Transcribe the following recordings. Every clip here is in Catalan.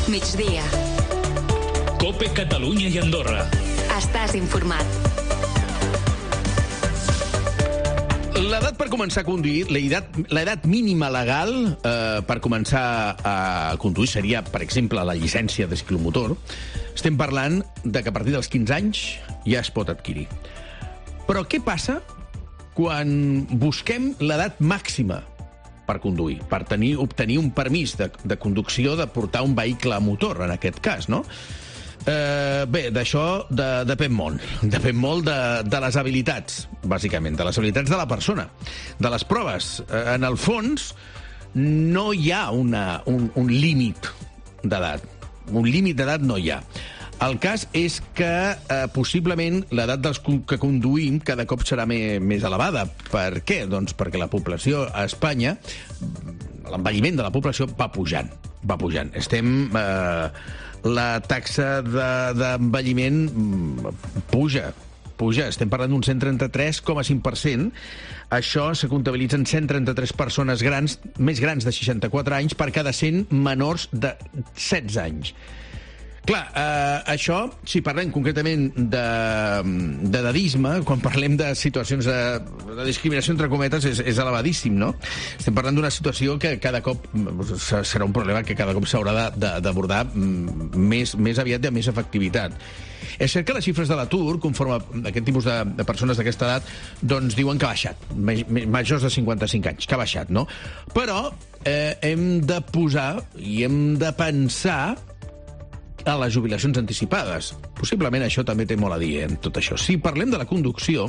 Migdia. COPE Catalunya i Andorra. Estàs informat. L'edat per començar a conduir, l'edat mínima legal per començar a conduir seria, per exemple, la llicència de ciclomotor. Estem parlant de que a partir dels 15 anys ja es pot adquirir. Però què passa quan busquem l'edat màxima per conduir, per obtenir un permís de conducció de portar un vehicle a motor, en aquest cas, no? Bé, d'això depèn molt. Depèn molt de les habilitats, bàsicament, de les habilitats de la persona, de les proves. En el fons, no hi ha un límit d'edat. Un límit d'edat no hi ha. El cas és que possiblement l'edat dels que conduïm cada cop serà més elevada. Per què? Doncs perquè la població a Espanya, l'envelliment de la població va pujant. La taxa d'envelliment puja. Estem parlant d'un 133,5%. Això se comptabilitza en 133 persones més grans de 64 anys per cada 100 menors de 16 anys. Clar, això, si parlem concretament d'edadisme, quan parlem de situacions de discriminació entre cometes, és elevadíssim, no? Estem parlant d'una situació que cada cop serà un problema que cada cop s'haurà d'abordar més aviat i amb més efectivitat. És cert que les xifres de l'atur, conforme aquest tipus de persones d'aquesta edat, doncs diuen que ha baixat, majors de 55 anys, que ha baixat, no? Però hem de posar i hem de pensar a les jubilacions anticipades. Possiblement això també té molt a dir, en tot això. Si parlem de la conducció,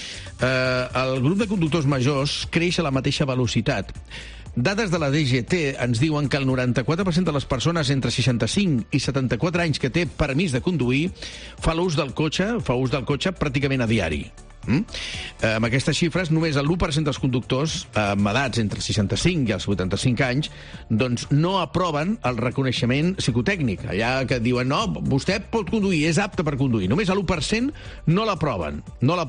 el grup de conductors majors creix a la mateixa velocitat. Dades de la DGT ens diuen que el 94% de les persones entre 65 i 74 anys que té permís de conduir fa ús del cotxe pràcticament a diari. Amb aquestes xifres, només el 1% dels conductors amb edats entre 65 i els 85 anys doncs no aproven el reconeixement psicotècnic. Allà que diuen, no, vostè pot conduir, és apte per conduir. Només l'1% no l'aproven.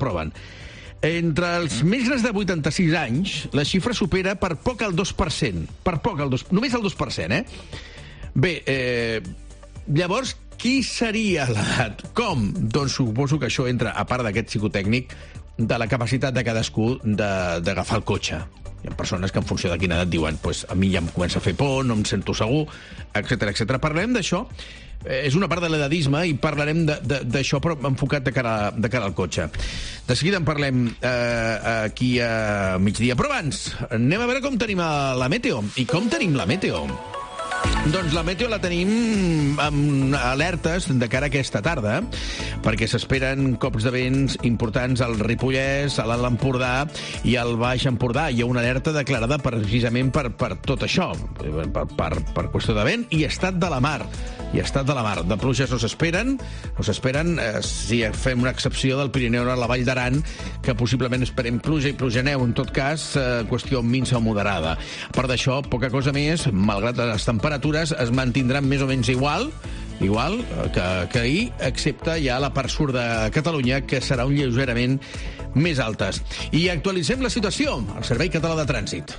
Entre els més grans de 86 anys, la xifra supera per poc el 2%. Només el 2%, Bé, llavors, qui seria l'edat? Com? Doncs suposo que això entra, a part d'aquest psicotècnic, de la capacitat de cadascú d'agafar el cotxe. Hi ha persones que en funció de quina edat diuen a mi ja em comença a fer por, no em sento segur, etc. Parlarem d'això. És una part de l'edadisme i parlarem d'això, però enfocat de cara al cotxe. De seguida en parlem aquí a migdia. Però abans, anem a veure com tenim la meteo. I com tenim la meteo? Doncs la meteo la tenim amb alertes de cara a aquesta tarda, perquè s'esperen cops de vents importants al Ripollès, a l'Alt Empordà i al Baix Empordà. Hi ha una alerta declarada precisament per tot això, per qüestió de vent i estat de la mar. De pluges no s'esperen, si fem una excepció del Pirineu a la Vall d'Aran, que possiblement esperem pluja i plujaneu, en tot cas, qüestió minsa o moderada. A part d'això, poca cosa més, malgrat les temperatures es mantindran més o menys igual que ahir, excepte ja la part sud de Catalunya, que serà lleugerament més altes. I actualitzem la situació al Servei Català de Trànsit.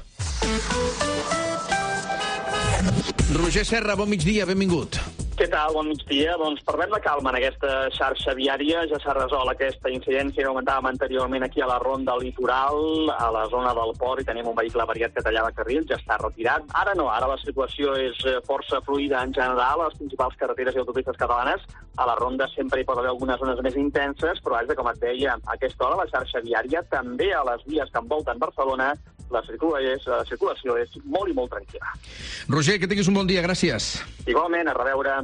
Roger Serra, bon migdia, benvingut. Què tal? Bon migdia. Doncs parlem de calma en aquesta xarxa viària. Ja s'ha resolt aquesta incidència que comentàvem anteriorment aquí a la Ronda Litoral, a la zona del port, i tenim un vehicle avariat que tallava carril, ja està retirat. Ara no, ara la situació és força fluida en general a les principals carreteres i autopistes catalanes. A la Ronda sempre hi pot haver algunes zones més intenses, però vaja, com et deia, a aquesta hora la xarxa viària, també a les vies que envolten Barcelona, la circulació és molt i molt tranquil·la. Roger, que tinguis un bon dia, gràcies. Igualment, a reveure.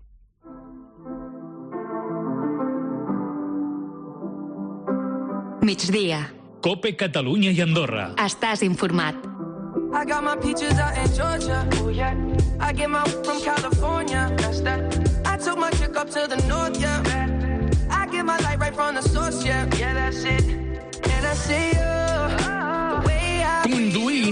Migdia. COPE Catalunya i Andorra. Estàs informat. I got my peaches out in Georgia. Oh yeah. I get my from California. That's that. I took my chick up to the north, yeah. I get my light right from the source, yeah. Yeah, that's it. And I see you. Conduint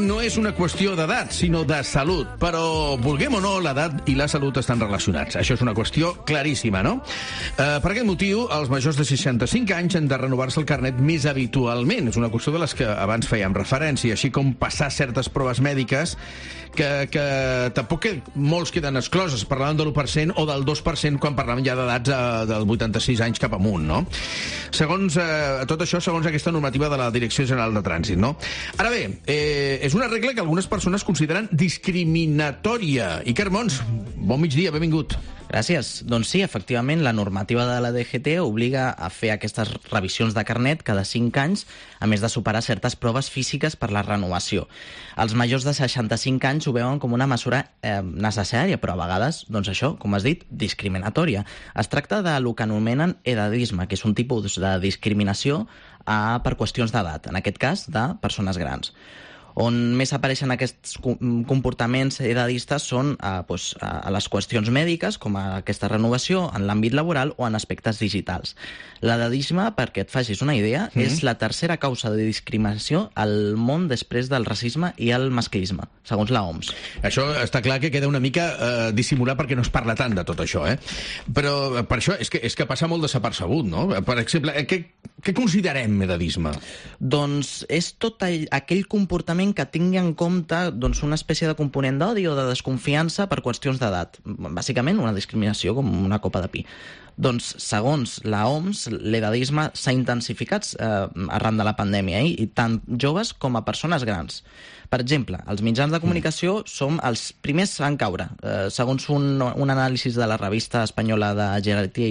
no és una qüestió d'edat, sinó de salut. Però, vulguem o no, l'edat i la salut estan relacionats. Això és una qüestió claríssima, no? Per aquest motiu, els majors de 65 anys han de renovar-se el carnet més habitualment. És una qüestió de les que abans fèiem referència, així com passar certes proves mèdiques que tampoc molts queden excloses. Parlàvem de l'1% o del 2% quan parlàvem ja d'edats del 86 anys cap amunt, no? Segons tot això, segons aquesta normativa de la Direcció General de Trànsit, no? Ara bé, és una regla que algunes persones consideren discriminatòria. Iker Mons, bon migdia, benvingut. Gràcies. Doncs sí, efectivament, la normativa de la DGT obliga a fer aquestes revisions de carnet cada 5 anys, a més de superar certes proves físiques per la renovació. Els majors de 65 anys ho veuen com una mesura necessària, però a vegades, doncs això, com has dit, discriminatòria. Es tracta de lo que anomenen edadisme, que és un tipus de discriminació per qüestions d'edat, en aquest cas de persones grans. On més apareixen aquests comportaments edadistes són a les qüestions mèdiques, com aquesta renovació, en l'àmbit laboral o en aspectes digitals. L'edadisme, perquè et facis una idea, és la tercera causa de discriminació al món després del racisme i el masclisme, segons la OMS. Això està clar que queda una mica dissimulat perquè no es parla tant de tot això, eh? Però per això és que passa molt desapercebut, no? Per exemple, què considerem edadisme? Doncs és tot aquell comportament que tingui en compte una espècie de component d'odi o de desconfiança per qüestions d'edat. Bàsicament, una discriminació com una copa de pi. Doncs, segons la OMS, l'edadisme s'ha intensificat arran de la pandèmia, i tant joves com a persones grans. Per exemple, els mitjans de comunicació som els primers en caure. Segons un anàlisi de la revista espanyola de Geriatria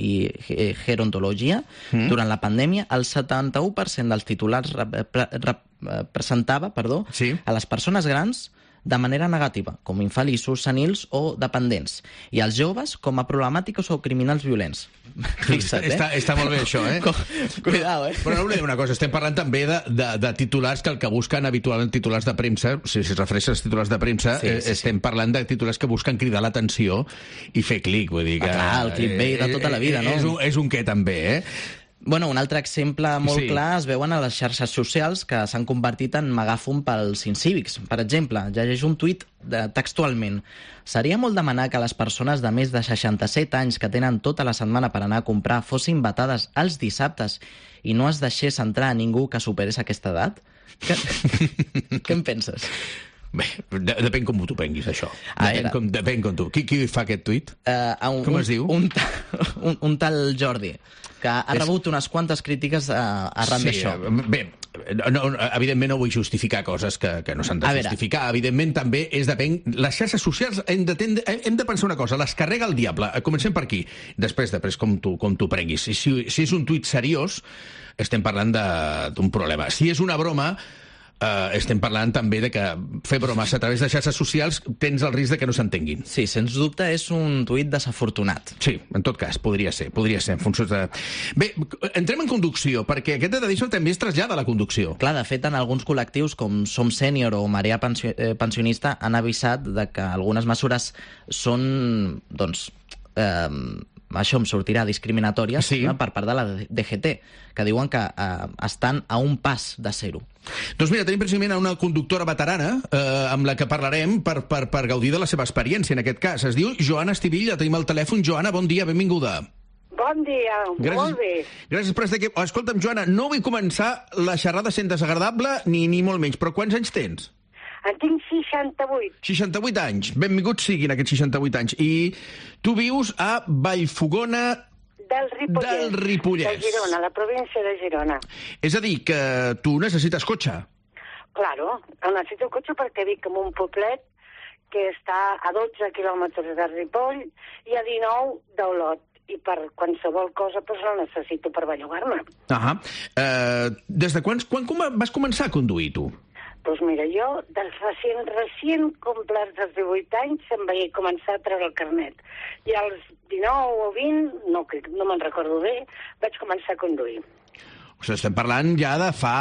i Gerontologia, durant la pandèmia, el 71% dels titulars presentava a les persones grans de manera negativa, com infeliços, senils o dependents, i els joves com a problemàtics o criminals violents. Fixa't, Està molt bé, això, eh? Cuidao, Però no oblidem una cosa, estem parlant també de titulars que el que busquen habitualment titulars de premsa, si es refereix als titulars de premsa, estem parlant de titulars que busquen cridar l'atenció i fer clic, vull dir que... Clar, el clickbait de tota la vida, no? És un què, també, eh? Bueno, un altre exemple molt clar es veuen a les xarxes socials que s'han convertit en megàfon pels incívics. Per exemple, llegeix un tuit textualment: seria molt demanar que les persones de més de 67 anys que tenen tota la setmana per anar a comprar fossin vetades els dissabtes i no es deixés entrar a ningú que superés aquesta edat? Què en penses? Bé, depèn com t'ho prenguis, això. Depèn com tu. Qui fa aquest tuit? Com es diu? Un tal Jordi, que ha rebut unes quantes crítiques arran d'això. Bé, evidentment no vull justificar coses que no s'han de justificar. Evidentment també depèn... Les xarxes socials hem de pensar una cosa, les carrega el diable. Comencem per aquí. Després com t'ho prenguis. Si és un tuit seriós, estem parlant d'un problema. Si és una broma, estem parlant també de que fer bromes a través de xarxes socials tens el risc de que no s'entenguin. Sí, sens dubte és un tuit desafortunat. Sí, en tot cas, podria ser, en funció de... Bé, entrem en conducció, perquè aquest edadisme també es trasllada a la conducció. Clar, de fet, en alguns col·lectius com Som Sènior o Marea Pensionista han avisat de que algunes mesures són, doncs... això em sortirà discriminatòries per part de la DGT, que diuen que estan a un pas de ser-ho. Doncs mira, tenim precisament una conductora veterana amb la que parlarem per gaudir de la seva experiència, en aquest cas. Es diu Joana Estivilla, tenim el telèfon. Joana, bon dia, benvinguda. Bon dia, molt bé. Gràcies per estar aquí. Escolta'm, Joana, no vull començar la xerrada sent desagradable, ni molt menys, però quants anys tens? En tinc 68. 68 anys. Benvinguts siguin aquests 68 anys. I tu vius a Vallfogona del Ripollès. De Girona, la província de Girona. És a dir, que tu necessites cotxe. Claro, necessito cotxe perquè vic en un poblet que està a 12 quilòmetres de Ripoll i a 19 d'Olot. I per qualsevol cosa doncs la necessito per bellugar-me. Des de quan vas començar a conduir, tu? Doncs mira, jo, dels recient complerts dels 18 anys, em vaig començar a treure el carnet. I als 19 o 20, no me'n recordo bé, vaig començar a conduir. O sigui, estem parlant ja de fa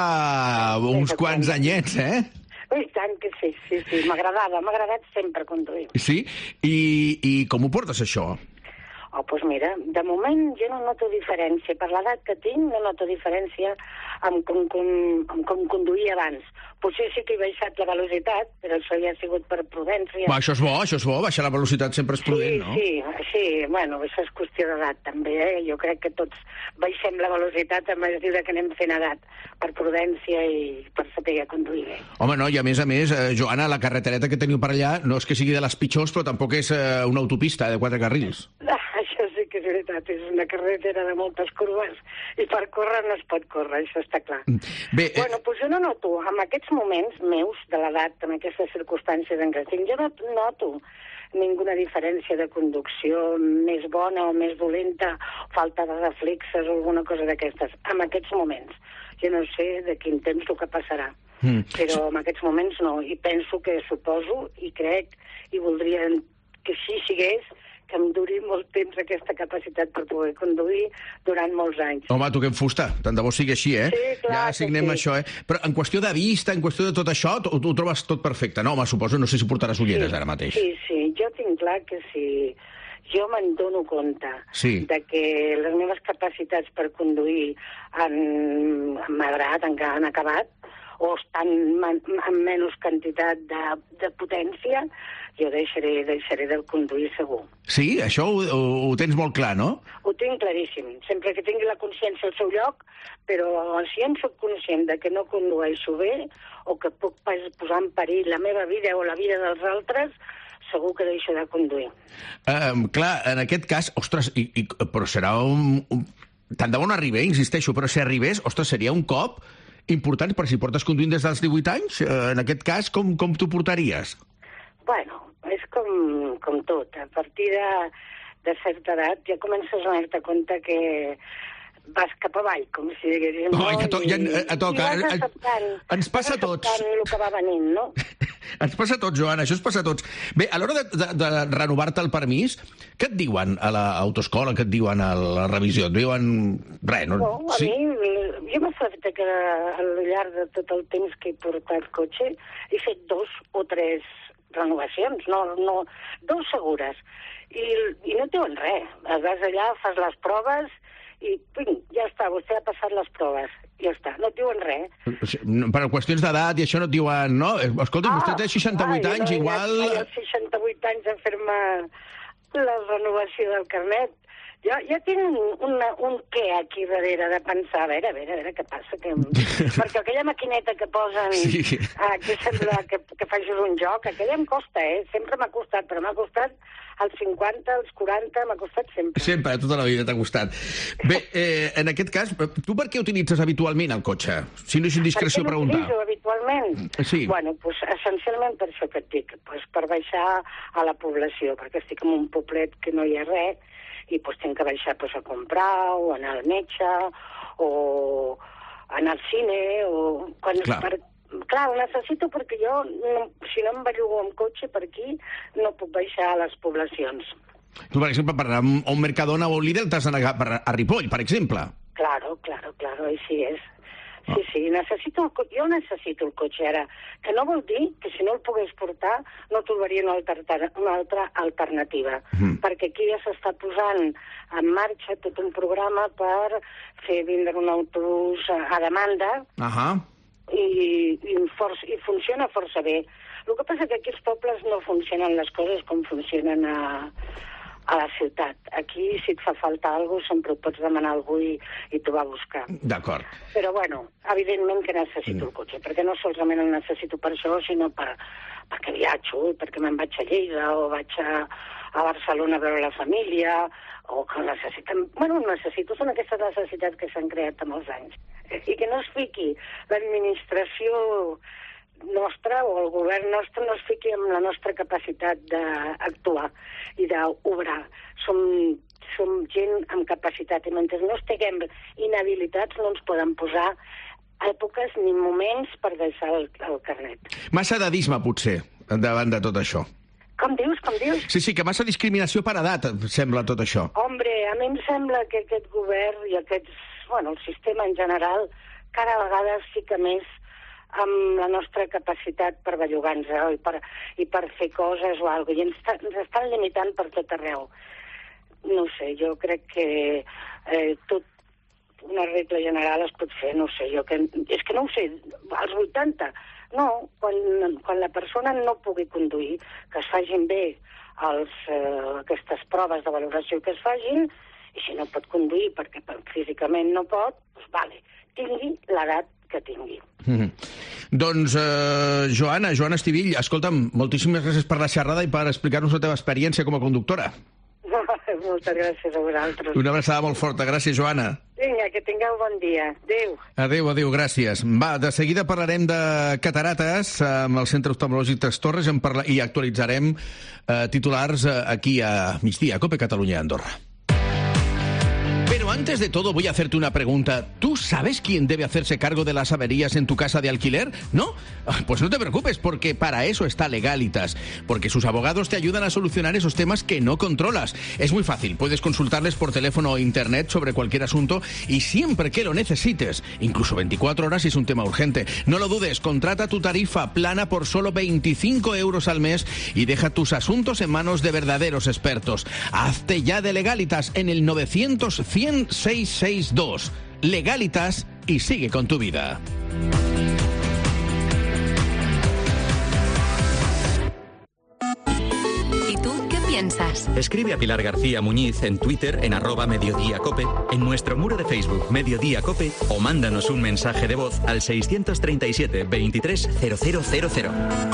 uns quants anyets, eh? I tant que sí. M'ha agradat sempre conduir. Sí? I com ho portes, això? doncs mira, de moment jo no noto diferència. Per l'edat que tinc no noto diferència amb com conduïa abans. Potser sí que he baixat la velocitat, però això ja ha sigut per prudència. Va, això és bo, baixar la velocitat sempre és prudent, no? Sí, bueno, això és qüestió d'edat també, Jo crec que tots baixem la velocitat a mesura que anem fent edat, per prudència i per saber conduir bé. Home, no, i a més, Joana, la carretereta que teniu per allà no és que sigui de les pitjors, però tampoc és una autopista de 4 carrils. Això sí que és veritat, és una carretera de moltes curves i per córrer no es pot córrer, això està clar. Bé, Bueno, doncs jo no noto, en aquests moments meus de l'edat, en aquestes circumstàncies en què estic, jo no noto ninguna diferència de conducció més bona o més dolenta, falta de reflexes o alguna cosa d'aquestes, en aquests moments. Jo no sé de quin temps el que passarà, però en aquests moments no, i penso que suposo i crec i voldria que així sigués, que em duri molt temps aquesta capacitat per poder conduir durant molts anys. Home, toquem fusta. Tant de bo sigui així, Sí, clar ja signem això, Però en qüestió de vista, en qüestió de tot això, ho trobes tot perfecte, no? Home, suposo, no sé si portaràs ulleres ara mateix. Sí, jo tinc clar que si jo me'n dono compte de que les meves capacitats per conduir han madrat, han acabat, o estan amb menys quantitat de potència, jo deixaré de conduir segur. Sí? Això ho tens molt clar, no? Ho tinc claríssim. Sempre que tingui la consciència al seu lloc, però si em soc conscient de que no condueixo bé o que puc posar en perill la meva vida o la vida dels altres, segur que deixo de conduir. Clar, en aquest cas, ostres, però serà tant de bo no arribés, insisteixo, però si arribés, ostres, seria un cop important, per si portes conduint des dels 18 anys, en aquest cas, com t'ho portaries? Bueno, és com tot. A partir de certa edat ja comences a donar-te compte que vas cap avall, com si diguéssim. No, ja toca. I vas acceptant, ens passa a tots. el que va venint, no? Ens passa a tots, Joana, això ens passa a tots. Bé, a l'hora de renovar-te el permís, què et diuen a l'autoescola, què et diuen a la revisió? Et diuen res, no? No, a mi, jo m'he fet que al llarg de tot el temps que he portat cotxe he fet 2 o 3 renovacions, no 2 segures. I no et diuen res. Vas allà, fas les proves i ja està, vostè ha passat les proves. Ja està, no et diuen res. Per qüestions d'edat i això no et diuen, no? Escolta, vostè té 68 anys, igual... Jo als 68 anys a fer-me la renovació del carnet. Jo tinc un què aquí darrere de pensar, a veure què passa, perquè aquella maquineta que posen, que sembla que facis un joc, aquella em costa, sempre m'ha costat, però m'ha costat als 50, als 40, m'ha costat sempre. Sempre, tota la vida t'ha costat. Bé, en aquest cas, tu per què utilitzes habitualment el cotxe? Si no és indiscreció preguntar. Per què l'utilitzo habitualment? Sí. Bueno, doncs essencialment per això que et dic, per baixar a la població, perquè estic en un poblet que no hi ha res, i doncs tinc que baixar a comprar, o anar al metge, o anar al cine, o... Clar, ho necessito perquè jo, si no em bellugo amb cotxe per aquí, no puc baixar a les poblacions. Tu, per exemple, per anar a un Mercadona o un Lidl t'has d'anar a Ripoll, per exemple. Claro, així és. Sí, jo necessito el cotxe ara, que no vol dir que si no el pogués portar no trobaria una altra alternativa, perquè aquí ja s'està posant en marxa tot un programa per fer vindre un autobús a demanda, i funciona força bé. El que passa que aquí als pobles no funcionen les coses com funcionen a la ciutat. Aquí, si et fa falta alguna cosa, sempre ho pots demanar a algú i t'ho va buscar. D'acord. Però, bueno, evidentment que necessito el cotxe, perquè no solament el necessito per això, sinó perquè viatjo, perquè me'n vaig a Lleida, o vaig a Barcelona a veure la família, o que necessito, són aquestes necessitats que s'han creat amb els anys. I que no es fiqui l'administració nostra o el govern nostre no es fiqui amb la nostra capacitat d'actuar i d'obrar. Som gent amb capacitat i mentre no estiguem inhabilitats no ens poden posar èpoques ni moments per deixar el carnet. Massa edadisme, potser, davant de tot això. Com dius? Sí, que massa discriminació per edat, sembla tot això. Hombre, a mi em sembla que aquest govern i el sistema en general cada vegada es fica més amb la nostra capacitat per bellugar-nos i per fer coses o alguna cosa, i ens estan limitant per tot arreu. no sé, jo crec que tot una regla general es pot fer, no sé, és que no ho sé, als 80, no, quan la persona no pugui conduir, que es facin bé aquestes proves de valoració que es facin, i si no pot conduir perquè físicament no pot, doncs vale, tingui l'edat que tingui. Doncs, Joana Estivill, escolta'm, moltíssimes gràcies per la xerrada i per explicar-nos la teva experiència com a conductora. Moltes gràcies a vosaltres. Una abraçada molt forta. Gràcies, Joana. Vinga, que tingueu bon dia. Adéu. Adéu, gràcies. Va, de seguida parlarem de catarates amb el Centre Oftalmològic Tres Torres i actualitzarem titulars aquí a migdia, a COPE Catalunya Andorra. Pero antes de todo voy a hacerte una pregunta. ¿Tú sabes quién debe hacerse cargo de las averías en tu casa de alquiler? ¿No? Pues no te preocupes, porque para eso está Legalitas. Porque sus abogados te ayudan a solucionar esos temas que no controlas. Es muy fácil, puedes consultarles por teléfono o internet sobre cualquier asunto y siempre que lo necesites, incluso 24 horas si es un tema urgente. No lo dudes, contrata tu tarifa plana por solo 25 euros al mes y deja tus asuntos en manos de verdaderos expertos. Hazte ya de Legalitas en el 900-100-662. Legalitas y sigue con tu vida. ¿Y tú qué piensas? Escribe a Pilar García Muñiz en Twitter en @mediodíacope, en nuestro muro de Facebook Mediodía Cope o mándanos un mensaje de voz al 637 23 0000.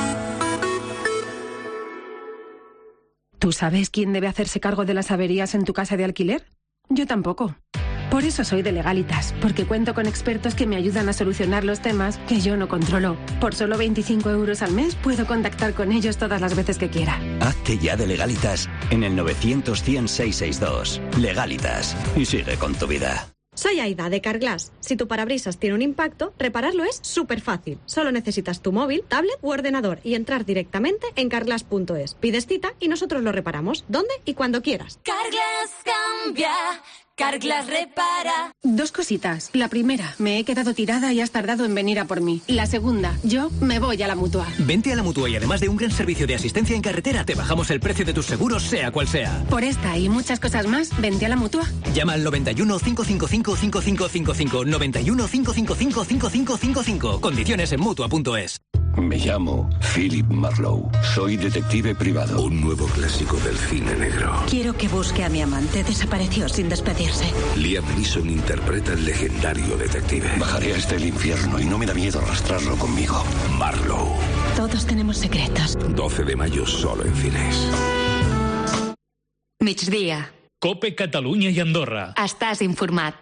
¿Tú sabes quién debe hacerse cargo de las averías en tu casa de alquiler? Yo tampoco. Por eso soy de Legalitas, porque cuento con expertos que me ayudan a solucionar los temas que yo no controlo. Por solo 25 euros al mes puedo contactar con ellos todas las veces que quiera. Hazte ya de Legalitas en el 900-100-662. Legalitas y sigue con tu vida. Soy Aida, de Carglass. Si tu parabrisas tiene un impacto, repararlo es súper fácil. Solo necesitas tu móvil, tablet u ordenador y entrar directamente en carglass.es. Pides cita y nosotros lo reparamos, donde y cuando quieras. Carglass cambia, Carglass repara. Dos cositas. La primera, me he quedado tirada y has tardado en venir a por mí. La segunda, yo me voy a la Mutua. Vente a la Mutua y además de un gran servicio de asistencia en carretera, te bajamos el precio de tus seguros, sea cual sea. Por esta y muchas cosas más, vente a la Mutua. Llama al 91 555 5555. 91 555 5555. Condiciones en Mutua.es. Me llamo Philip Marlowe. Soy detective privado. Un nuevo clásico del cine negro. Quiero que busque a mi amante. Desapareció sin despedirse. Liam Neeson interpreta al legendario detective. Bajaré hasta el infierno y no me da miedo arrastrarlo conmigo. Marlowe. Todos tenemos secretos. 12 de mayo solo en cines. Migdia. COPE Catalunya i Andorra. Estàs informat.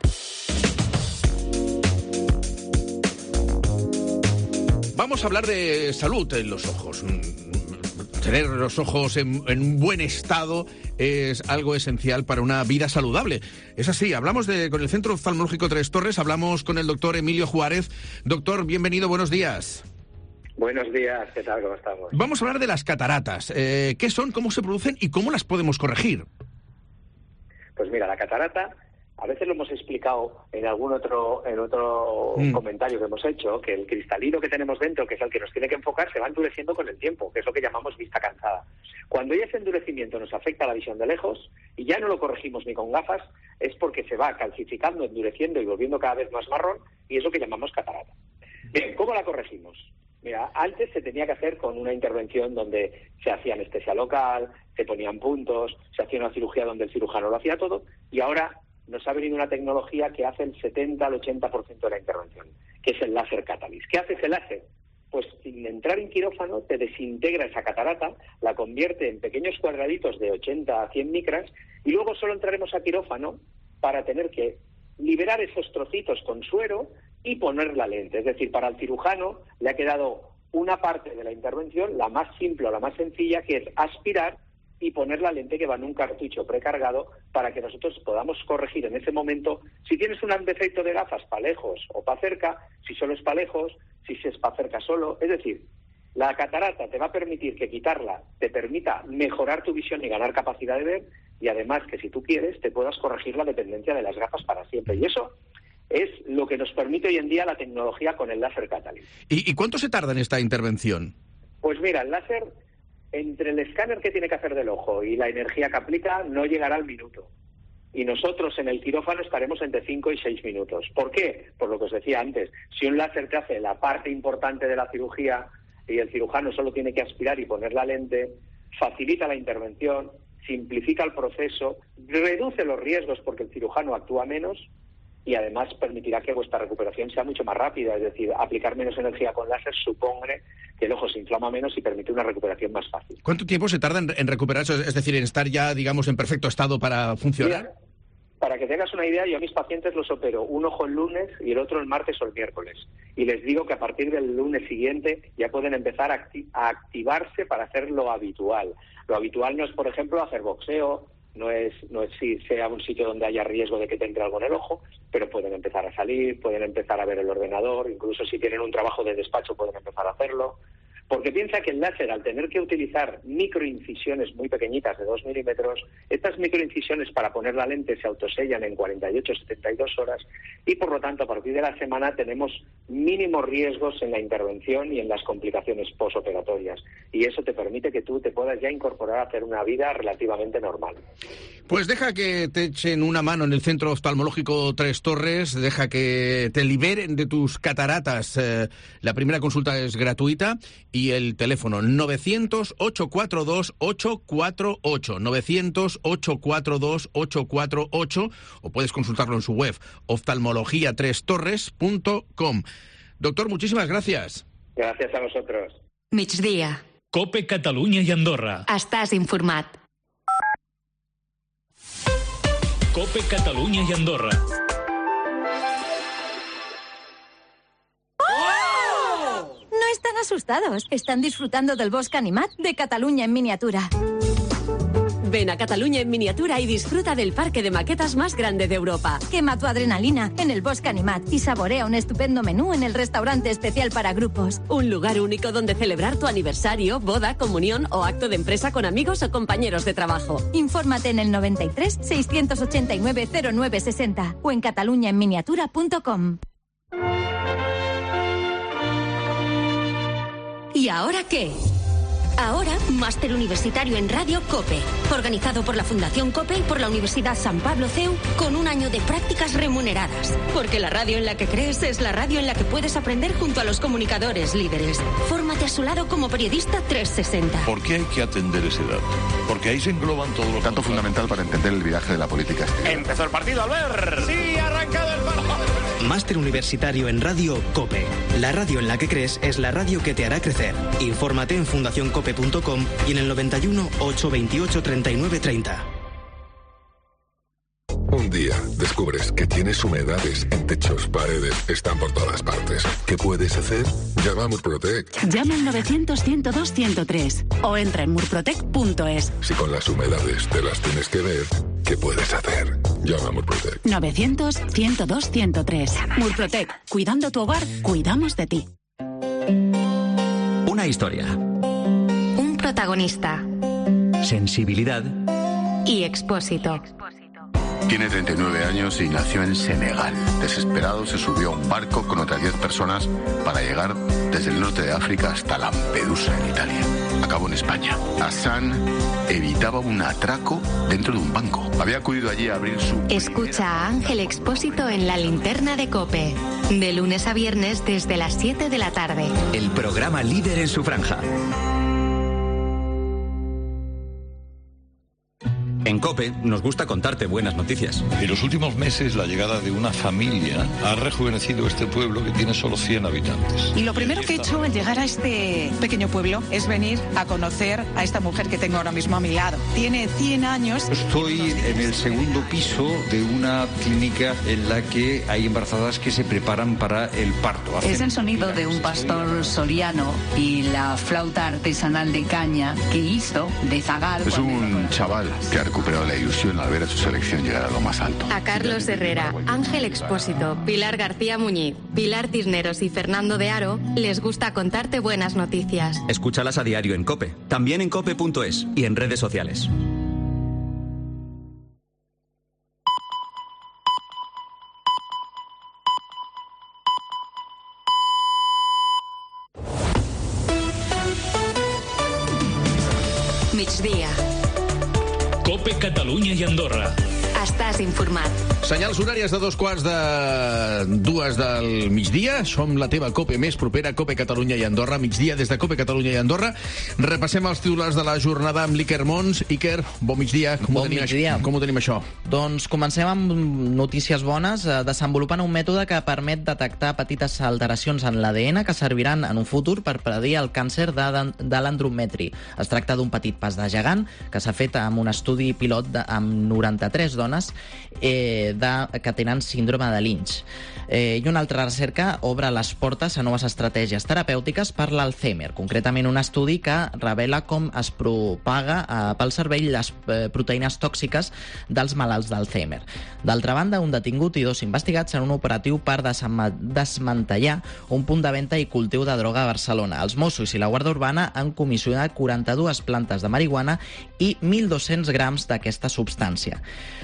Vamos a hablar de salud en los ojos. Tener los ojos en buen estado es algo esencial para una vida saludable. Es así, hablamos con el Centro Oftalmológico Tres Torres, hablamos con el doctor Emilio Juárez. Doctor, bienvenido, buenos días. Buenos días, ¿qué tal? ¿Cómo estamos? Vamos a hablar de las cataratas. ¿Qué son, cómo se producen y cómo las podemos corregir? Pues mira, la catarata, a veces lo hemos explicado en algún otro comentario que hemos hecho, que el cristalino que tenemos dentro, que es el que nos tiene que enfocar, se va endureciendo con el tiempo, que es lo que llamamos vista cansada. Cuando ya ese endurecimiento nos afecta a la visión de lejos y ya no lo corregimos ni con gafas, es porque se va calcificando, endureciendo y volviendo cada vez más marrón, y es lo que llamamos catarata. Bien, ¿cómo la corregimos? Mira, antes se tenía que hacer con una intervención donde se hacía anestesia local, se ponían puntos, se hacía una cirugía donde el cirujano lo hacía todo, y ahora nos ha venido una tecnología que hace el 70 al 80% de la intervención, que es el láser Catalyst. ¿Qué hace ese láser? Pues sin entrar en quirófano te desintegra esa catarata, la convierte en pequeños cuadraditos de 80 a 100 micras y luego solo entraremos a quirófano para tener que liberar esos trocitos con suero y poner la lente. Es decir, para el cirujano le ha quedado una parte de la intervención, la más simple o la más sencilla, que es aspirar y poner la lente que va en un cartucho precargado para que nosotros podamos corregir en ese momento si tienes un defecto de gafas para lejos o para cerca, si solo es para lejos, si es para cerca solo. Es decir, la catarata te va a permitir que quitarla te permita mejorar tu visión y ganar capacidad de ver, y además que si tú quieres te puedas corregir la dependencia de las gafas para siempre. Y eso es lo que nos permite hoy en día la tecnología con el láser Catalyst. ¿Y cuánto se tarda en esta intervención? Pues mira, el láser entre el escáner que tiene que hacer del ojo y la energía que aplica no llegará al minuto. Y nosotros en el quirófano estaremos entre 5 y 6 minutos. ¿Por qué? Por lo que os decía antes. Si un láser te hace la parte importante de la cirugía y el cirujano solo tiene que aspirar y poner la lente, facilita la intervención, simplifica el proceso, reduce los riesgos porque el cirujano actúa menos y además permitirá que vuestra recuperación sea mucho más rápida. Es decir, aplicar menos energía con láser supone que el ojo se inflama menos y permite una recuperación más fácil. ¿Cuánto tiempo se tarda en recuperarse? Es decir, en estar ya, digamos, en perfecto estado para funcionar. Mira, para que tengas una idea, yo a mis pacientes los opero un ojo el lunes y el otro el martes o el miércoles. Y les digo que a partir del lunes siguiente ya pueden empezar a activarse para hacer lo habitual. Lo habitual no es, por ejemplo, hacer boxeo, no es si sea un sitio donde haya riesgo de que te entre algo en el ojo, pero pueden empezar a salir, pueden empezar a ver el ordenador, incluso si tienen un trabajo de despacho pueden empezar a hacerlo. Porque piensa que el láser, al tener que utilizar microincisiones muy pequeñitas de 2 milímetros, estas microincisiones para poner la lente se autosellan en 48-72 horas y, por lo tanto, a partir de la semana tenemos mínimos riesgos en la intervención y en las complicaciones posoperatorias. Y eso te permite que tú te puedas ya incorporar a hacer una vida relativamente normal. Pues deja que te echen una mano en el Centro Oftalmológico Tres Torres, deja que te liberen de tus cataratas. La primera consulta es gratuita y el teléfono 900-842-848, 900-842-848, o puedes consultarlo en su web, oftalmologiatrestorres.com. Doctor, muchísimas gracias. Gracias a vosotros. Migdia. Cope Catalunya i Andorra. Estàs informat. Cope Catalunya i Andorra. No están asustados. Están disfrutando del bosque animat de Cataluña en miniatura. Ven a Cataluña en miniatura y disfruta del parque de maquetas más grande de Europa. Quema tu adrenalina en el bosque animat y saborea un estupendo menú en el restaurante especial para grupos. Un lugar único donde celebrar tu aniversario, boda, comunión o acto de empresa con amigos o compañeros de trabajo. Infórmate en el 93 689 0960 o en cataluñaenminiatura.com. ¿Y ahora qué? Ahora, máster universitario en Radio COPE, organizado por la Fundación COPE y por la Universidad San Pablo CEU, con un año de prácticas remuneradas. Porque la radio en la que crees es la radio en la que puedes aprender junto a los comunicadores líderes. Fórmate a su lado como periodista 360. ¿Por qué hay que atender ese dato? Porque ahí se engloban todos los... Dato fundamental para entender el viraje de la política exterior. Empezó el partido, Albert. Sí, ha arrancado el balón. Máster universitario en Radio COPE. La radio en la que crees es la radio que te hará crecer. Infórmate en fundacioncope.com y en el 91 828 39 30. Un día descubres que tienes humedades en techos, paredes, están por todas partes. ¿Qué puedes hacer? Llama a Murprotec. Llama al 900-102-103 o entra en murprotec.es. Si con las humedades te las tienes que ver, ¿qué puedes hacer? Llama a Murprotec. 900-102-103. Murprotec. Cuidando tu hogar, cuidamos de ti. Una historia. Un protagonista. Sensibilidad. Y Expósito. Tiene 39 años y nació en Senegal. Desesperado se subió a un barco con otras 10 personas para llegar desde el norte de África hasta Lampedusa, en Italia. Acabó en España. Hassan evitaba un atraco dentro de un banco. Había acudido allí a abrir su... Escucha a Ángel Expósito en La Linterna de COPE. De lunes a viernes desde las 7 de la tarde. El programa líder en su franja. En COPE nos gusta contarte buenas noticias. En los últimos meses, la llegada de una familia ha rejuvenecido este pueblo que tiene solo 100 habitantes. Y lo primero que he hecho al llegar a este pequeño pueblo es venir a conocer a esta mujer que tengo ahora mismo a mi lado. Tiene 100 años. Estoy en el segundo piso de una clínica en la que hay embarazadas que se preparan para el parto. Es el sonido de un pastor soriano y la flauta artesanal de caña que hizo de zagal. Es un chaval que ha recuperado la ilusión al ver a su selección llegar a lo más alto. A Carlos Herrera, Ángel Expósito, Pilar García Muñiz, Pilar Cisneros y Fernando de Aro les gusta contarte buenas noticias. Escúchalas a diario en COPE, también en cope.es y en redes sociales. migdia. COPE Catalunya i Andorra. Estàs informat. Senyals horàries de 2:45 del migdia. Som la teva COPE més propera, COPE Catalunya i Andorra. Migdia des de COPE Catalunya i Andorra. Repassem els titulars de la jornada amb l'Iker Mons. Iker, bon migdia. Com ho tenim això? Doncs comencem amb notícies bones. Desenvolupant un mètode que permet detectar petites alteracions en l'ADN que serviran en un futur per predir el càncer de l'endometri. Es tracta d'un petit pas de gegant que s'ha fet amb un estudi pilot amb 93 dones que tenen síndrome de Lynch. I una altra recerca obre les portes a noves estratègies terapèutiques per l'Alzheimer, concretament un estudi que revela com es propaga pel cervell les proteïnes tòxiques dels malalts d'Alzheimer. D'altra banda, un detingut i 2 investigats en un operatiu per desmantellar un punt de venda i cultiu de droga a Barcelona. Els Mossos i la Guàrdia Urbana han comissionat 42 plantes de marihuana i 1.200 grams d'aquesta substància.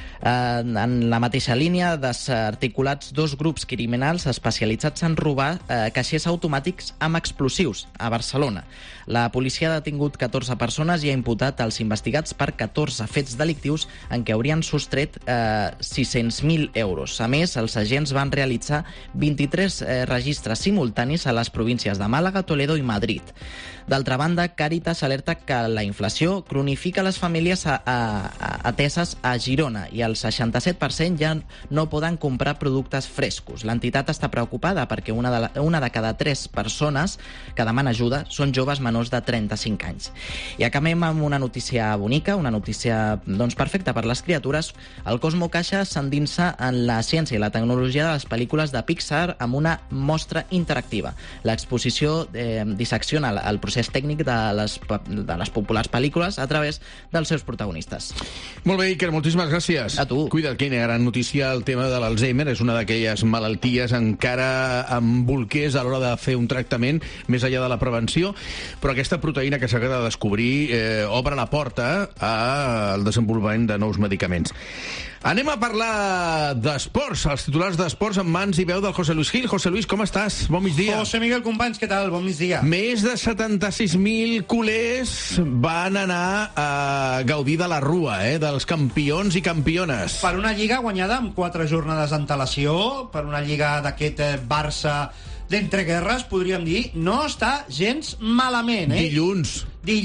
En la mateixa línia, desarticulats 2 grups criminals especialitzats en robar caixers automàtics amb explosius a Barcelona. La policia ha detingut 14 persones i ha imputat els investigats per 14 fets delictius en què haurien sostret 600.000 euros. A més, els agents van realitzar 23 registres simultanis a les províncies de Màlaga, Toledo i Madrid. D'altra banda, Càritas alerta que la inflació cronifica les famílies ateses a Girona i el 67% ja no poden comprar productes frescos. L'entitat està preocupada perquè una de cada 3 persones que demana ajuda són joves menors de 35 anys. I acabem amb una notícia bonica, una notícia perfecta per les criatures. El Cosmo Caixa s'endinsa en la ciència i la tecnologia de les pel·lícules de Pixar amb una mostra interactiva. L'exposició dissecciona el procés tècnic de les populars pel·lícules a través dels seus protagonistes. Molt bé, Iker, moltíssimes gràcies. A tu. Cuida't, quina gran notícia, el tema de l'Alzheimer. És una d'aquelles malalties encara amb bolquers a l'hora de fer un tractament, més enllà de la prevenció, però aquesta proteïna que s'acaba de descobrir obre la porta al desenvolupament de nous medicaments. Anem a parlar d'esports, els titulars d'esports en mans i veu del José Luis Gil. José Luis, com estàs? Bon migdia. José Miguel, companys, què tal? Bon migdia. Més de 76.000 culers van anar a gaudir de la rua, dels campions i campiones. Per una lliga guanyada amb 4 jornades d'antelació, per una lliga d'aquest Barça d'entreguerres, podríem dir, no està gens malament, Dilluns.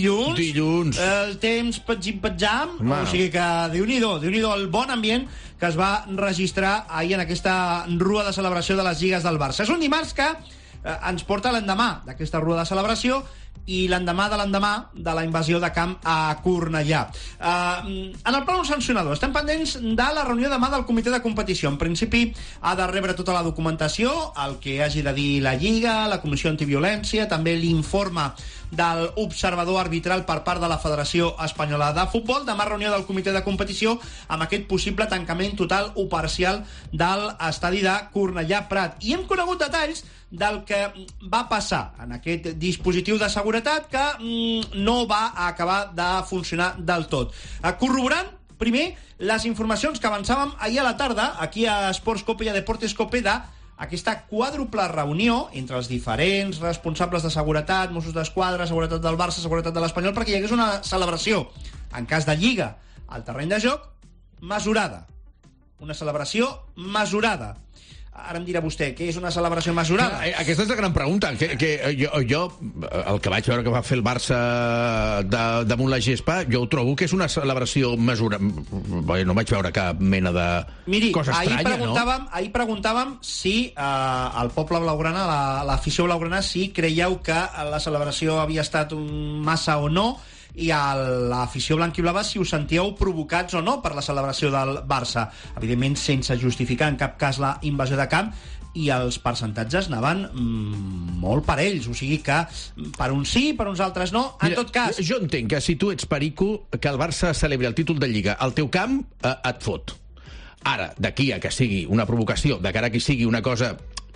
El temps petjam, o sigui que Déu-n'hi-do el bon ambient que es va registrar ahir en aquesta rua de celebració de les lligues del Barça. És un dimarts que ens porta l'endemà d'aquesta rua de celebració i l'endemà de la invasió de camp a Cornellà. En el pla sancionador estem pendents de la reunió demà del comitè de competició. En principi ha de rebre tota la documentació, el que hagi de dir la Lliga, la Comissió Antiviolència, també l'informe de l'observador arbitral per part de la Federació Espanyola de Futbol. Demà reunió del comitè de competició amb aquest possible tancament total o parcial de l'estadi de Cornellà Prat. I hem conegut detalls del que va passar en aquest dispositiu de seguretat que no va acabar de funcionar del tot. Corroborant, primer, les informacions que avançàvem ahir a la tarda, aquí a Esports Cope i a Deportes Cope, aquesta quàdruple reunió entre els diferents responsables de seguretat, Mossos d'Esquadra, seguretat del Barça, seguretat de l'Espanyol, perquè hi hagués una celebració, en cas de lliga, al terreny de joc, mesurada. Una celebració mesurada. Ara em dirà vostè, què és una celebració mesurada? Aquesta és la gran pregunta. Jo, el que vaig veure que va fer el Barça damunt la gespa, jo ho trobo que és una celebració mesurada. No vaig veure cap mena de cosa estranya, no? Ahir preguntàvem si el poble blaugrana, l'afició blaugrana, si creieu que la celebració havia estat massa o no, i a l'afició blanquiblava si us sentíeu provocats o no per la celebració del Barça. Evidentment, sense justificar en cap cas la invasió de camp, i els percentatges anaven molt parells, o sigui que per uns sí, per uns altres no. En tot cas... Jo entenc que si tu ets perico, que el Barça celebri el títol de Lliga al teu camp, et fot. Ara, d'aquí a que sigui una provocació, de cara a que sigui una cosa...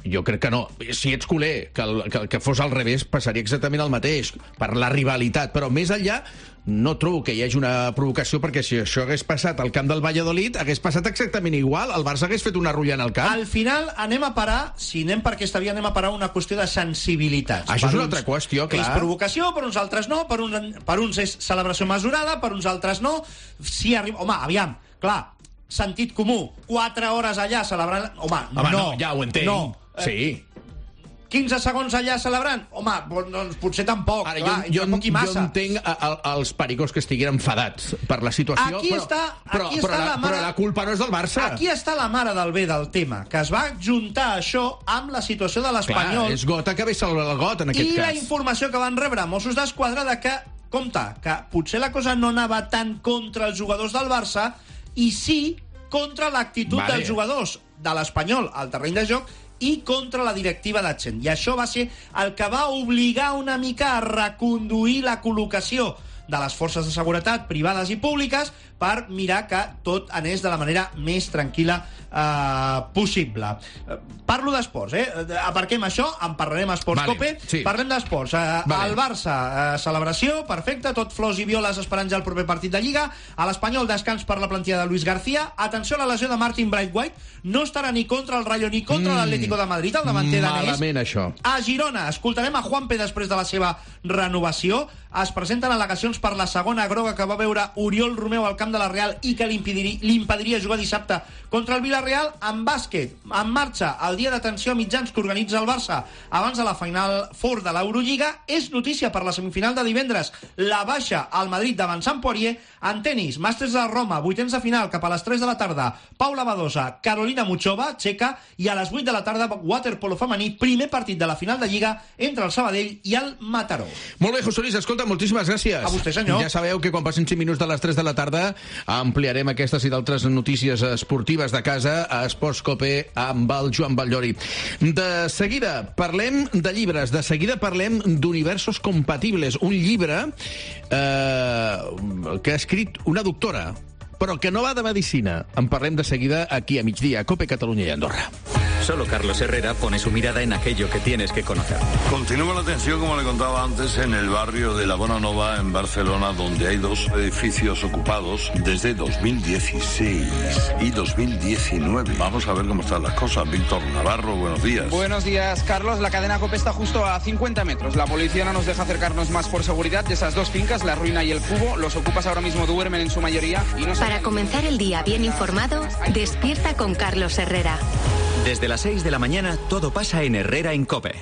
jo crec que no. Si ets culer, que fos al revés, passaria exactament el mateix, per la rivalitat. Però més enllà, no trobo que hi hagi una provocació, perquè si això hagués passat al camp del Valladolid, hagués passat exactament igual. El Barça hagués fet una rullant al camp. Al final anem a parar, si anem per aquesta via, anem a parar una qüestió de sensibilitats. Això és una altra qüestió, clar. És provocació, per uns altres no, per uns és celebració mesurada, per uns altres no. Si arriba... Home, aviam, clar, sentit comú, 4 hores allà celebrant... Home, no, ja ho entenc. No. Sí. 15 segons allà celebrant? Home, doncs potser tampoc. Ara, clar, jo entenc els pericos que estiguin enfadats per la situació, però la culpa no és del Barça. Aquí està la mare del bé del tema, que es va juntar això amb la situació de l'Espanyol. Clar, és gota que ve salvar el got, en aquest cas. I la informació que van rebre Mossos d'Esquadra de que, compte, que potser la cosa no anava tant contra els jugadors del Barça i sí contra l'actitud dels jugadors de l'Espanyol al terreny de joc i contra la directiva d'Adsen. I això va ser el que va obligar una mica a reconduir la col·locació de les forces de seguretat privades i públiques per mirar que tot anés de la manera més tranquil·la possible. Parlo d'esports, aparquem això, en parlarem a Esports Cope. Sí. Parlem d'esports. El Barça, celebració, perfecte, tot flors i violes esperant ja el proper partit de Lliga. A l'Espanyol, descans per la plantilla de Luis García. Atenció a la lesió de Martin Braithwaite. No estarà ni contra el Rayo ni contra l'Atlético de Madrid, el davanter danès. Malament, això. A Girona, escoltarem a Juanpe després de la seva renovació. Es presenten al·legacions per la segona groga que va veure Oriol Romeu al camp de la Real i que li impediria jugar dissabte contra el Villarreal. En bàsquet, en marxa el dia d'atenció a mitjans que organitza el Barça abans de la Final Four de l'Eurolliga. És notícia per la semifinal de divendres la baixa al Madrid davant Sant Poirier. En tenis, Màsters de Roma, vuitens de final cap a les 3 de la tarda, Paula Badosa, Carolina Muchova, txeca, i a les 8 de la tarda waterpolo femení, primer partit de la final de Lliga entre el Sabadell i el Mataró. Molt bé, José Luis, escolta, moltíssimes gràcies. A vostè, senyor. Ja sabeu que quan passin 5 minuts de les 3 de la tarda ampliarem aquestes i d'altres notícies esportives de casa a Esports Cope amb el Joan Batllori. De seguida parlem de llibres, de seguida parlem d'universos compatibles, un llibre que ha escrit una doctora, però que no va de medicina. En parlem de seguida aquí a migdia, Cope Catalunya i Andorra. Solo Carlos Herrera pone su mirada en aquello que tienes que conocer. Continúa la tensión, como le contaba antes, en el barrio de la Bonanova, en Barcelona, donde hay 2 edificios ocupados desde 2016 y 2019. Vamos a ver cómo están las cosas. Víctor Navarro, buenos días. Buenos días, Carlos. La cadena COPE está justo a 50 metros. La policía no nos deja acercarnos más por seguridad de esas 2 fincas, La Ruina y El Cubo. Los ocupas ahora mismo duermen en su mayoría y no. Para comenzar el día bien informado, despierta con Carlos Herrera. Desde las 6 de la mañana, todo pasa en Herrera en COPE.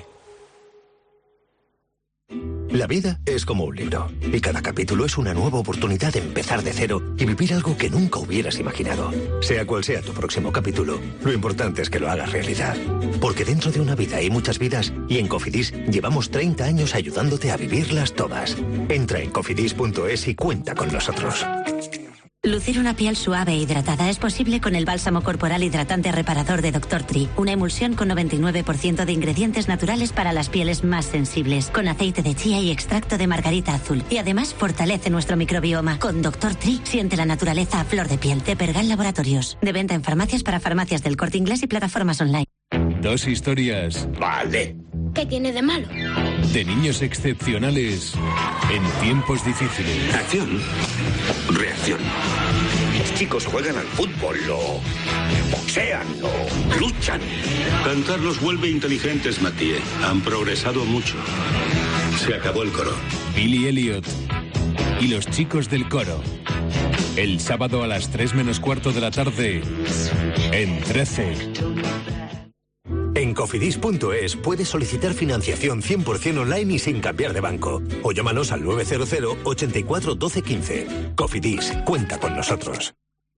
La vida es como un libro, y cada capítulo es una nueva oportunidad de empezar de cero y vivir algo que nunca hubieras imaginado. Sea cual sea tu próximo capítulo, lo importante es que lo hagas realidad. Porque dentro de una vida hay muchas vidas, y en Cofidis llevamos 30 años ayudándote a vivirlas todas. Entra en cofidis.es y cuenta con nosotros. Lucir una piel suave e hidratada es posible con el bálsamo corporal hidratante reparador de Dr. Tree, una emulsión con 99% de ingredientes naturales para las pieles más sensibles, con aceite de chía y extracto de margarita azul. Y además fortalece nuestro microbioma. Con Dr. Tree siente la naturaleza a flor de piel. De Pergal Laboratorios. De venta en farmacias para farmacias del Corte Inglés y plataformas online. 2 historias. Vale. ¿Qué tiene de malo? De niños excepcionales en tiempos difíciles. Acción. Reacción. Los chicos juegan al fútbol, boxean, luchan. Cantar los vuelve inteligentes, Mathieu. Han progresado mucho. Se acabó el coro. Billy Elliot y los chicos del coro. El sábado a las 3 menos cuarto de la tarde en 13. En cofidis.es puedes solicitar financiación 100% online y sin cambiar de banco. O llámanos al 900 84 12 15. Cofidis, cuenta con nosotros.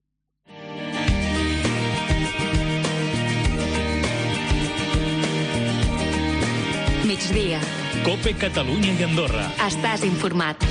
Migdia. Cope Catalunya i Andorra. Estàs informat.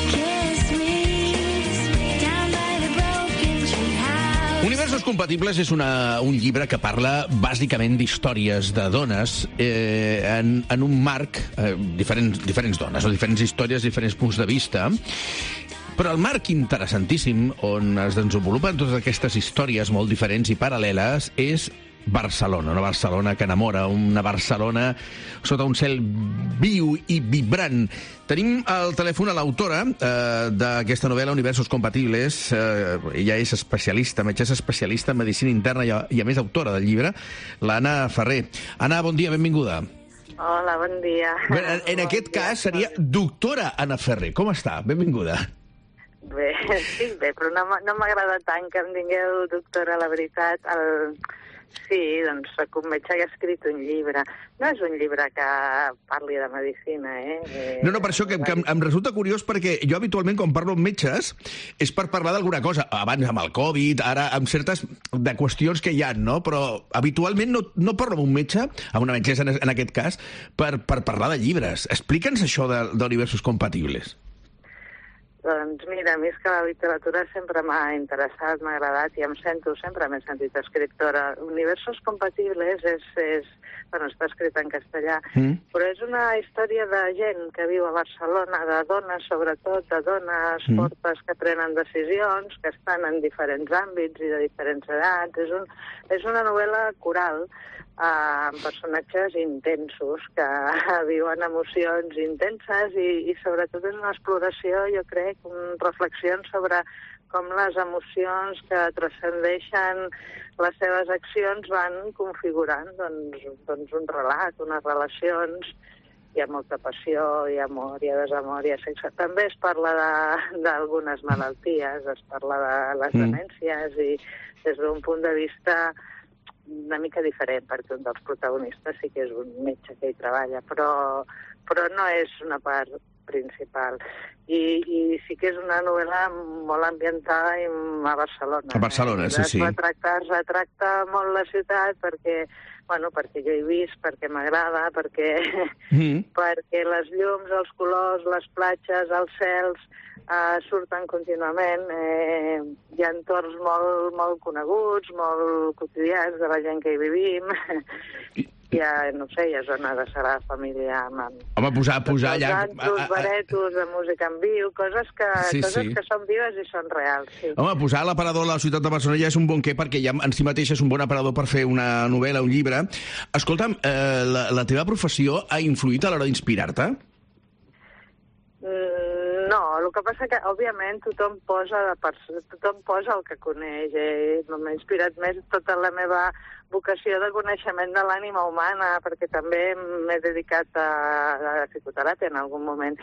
Universos compatibles és un llibre que parla bàsicament d'històries de dones en un marc, diferents dones, o diferents històries, diferents punts de vista, però el marc interessantíssim on es desenvolupen totes aquestes històries molt diferents i paral·leles és Barcelona, una Barcelona que enamora, una Barcelona sota un cel viu i vibrant. Tenim al telèfon a l'autora d'aquesta novel·la, Universos Compatibles. Ella és especialista, metgessa especialista en medicina interna i a més autora del llibre, l'Anna Ferrer. Anna, bon dia, benvinguda. Hola, bon dia. En aquest cas seria doctora Anna Ferrer. Com està? Benvinguda. Bé, sí, bé, però no m'agrada tant que em digueu doctora, la veritat. Sí, doncs soc un metge que ha escrit un llibre. No és un llibre que parli de medicina, No, per això que em resulta curiós, perquè jo habitualment quan parlo amb metges és per parlar d'alguna cosa. Abans amb el Covid, ara amb certes de qüestions que hi ha, no? Però habitualment no parlo amb un metge, amb una metgessa en aquest cas, per parlar de llibres. Explica'ns això d'Universos Compatibles. Doncs mira, a mi és que la literatura sempre m'ha interessat, m'ha agradat i sempre m'he sentit escriptora. Universos Compatibles està escrit en castellà, però és una història de gent que viu a Barcelona, de dones sobretot, de dones fortes que prenen decisions, que estan en diferents àmbits i de diferents edats. És una novel·la coral amb personatges intensos que viuen emocions intenses i sobretot és una exploració, jo crec, reflexions sobre com les emocions que transcendeixen les seves accions van configurant doncs un relat, unes relacions. Hi ha molta passió, hi ha amor, hi ha desamor, hi ha sexe. També es parla d'algunes malalties, es parla de les demències i des d'un punt de vista una mica diferent, perquè un dels protagonistes sí que és un metge que hi treballa, però no és una part principal. I sí que és una novel·la molt ambientada a Barcelona. A Barcelona, sí. Es retracta molt la ciutat perquè jo he vist, perquè m'agrada, perquè les llums, els colors, les platges, els cels surten contínuament. Hi ha entorns molt coneguts, molt quotidians de la gent que hi vivim. Hi ha zona de Sagrada Família Home, posar allà... baretos de música en viu, coses que són vives i són reals, sí. Home, posar l'aparador a la ciutat de Barcelona ja és un bon què, perquè ja en si mateix és un bon aparador per fer una novel·la, un llibre. Escolta'm, la teva professió ha influït a l'hora d'inspirar-te? No, el que passa que, òbviament, tothom posa el que coneix. M'ha inspirat més tota la meva vocació de coneixement de l'ànima humana, perquè també m'he dedicat a la psicoteràpia en algun moment.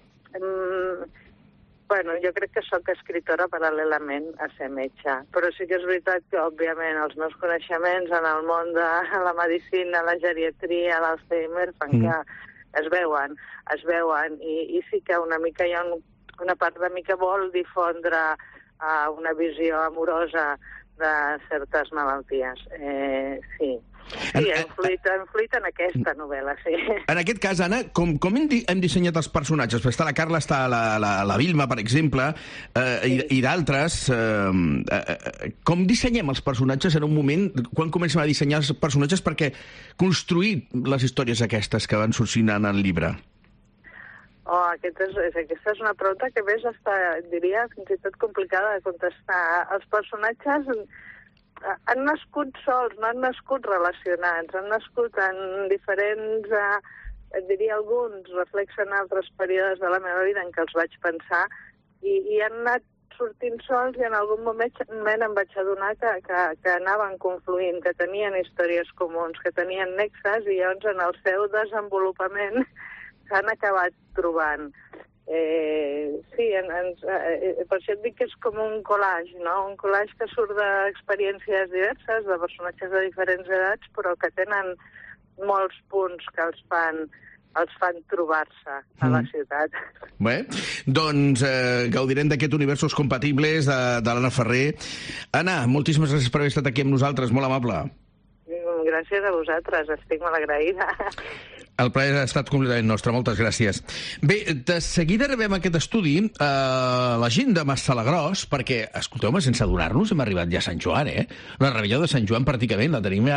Jo crec que sóc escriptora paral·lelament a ser metge, però sí que és veritat que, òbviament, els meus coneixements en el món de la medicina, la geriatria, l'Alzheimer, fan que es veuen i sí que una mica hi ha una part de mi que vol difondre una visió amorosa de certes malalties. Sí, ha influït en aquesta novel·la, sí. En aquest cas, Anna, com hem dissenyat els personatges? Està la Carla, està la Vilma, per exemple, i d'altres. Com dissenyem els personatges en un moment, quan comencem a dissenyar els personatges perquè construir les històries aquestes que van sorgint en el llibre? Aquesta és una pregunta que més diria fins i tot complicada de contestar. Els personatges han nascut sols, no han nascut relacionats, han nascut en diferents, diria alguns, reflexen altres períodes de la meva vida en què els vaig pensar i han anat sortint sols i en algun moment em vaig adonar que anaven confluint, que tenien històries comuns, que tenien nexes i llavors en el seu desenvolupament s'han acabat trobant. Sí, per això et dic que és com un collage, no? Un collage que surt d'experiències diverses, de personatges de diferents edats, però que tenen molts punts que els fan trobar-se a la ciutat. Bé, doncs gaudirem d'aquest Universos Compatibles de l'Anna Ferrer. Anna, moltíssimes gràcies per haver estat aquí amb nosaltres, molt amable. Gràcies a vosaltres, estic molt agraïda. El plaer ha estat completament nostre, moltes gràcies. Bé, de seguida rebem aquest estudi a la gent de Massalagrós, perquè, escolteu-me, sense adonar-nos, hem arribat ja a Sant Joan, La Rebella de Sant Joan, pràcticament, la tenim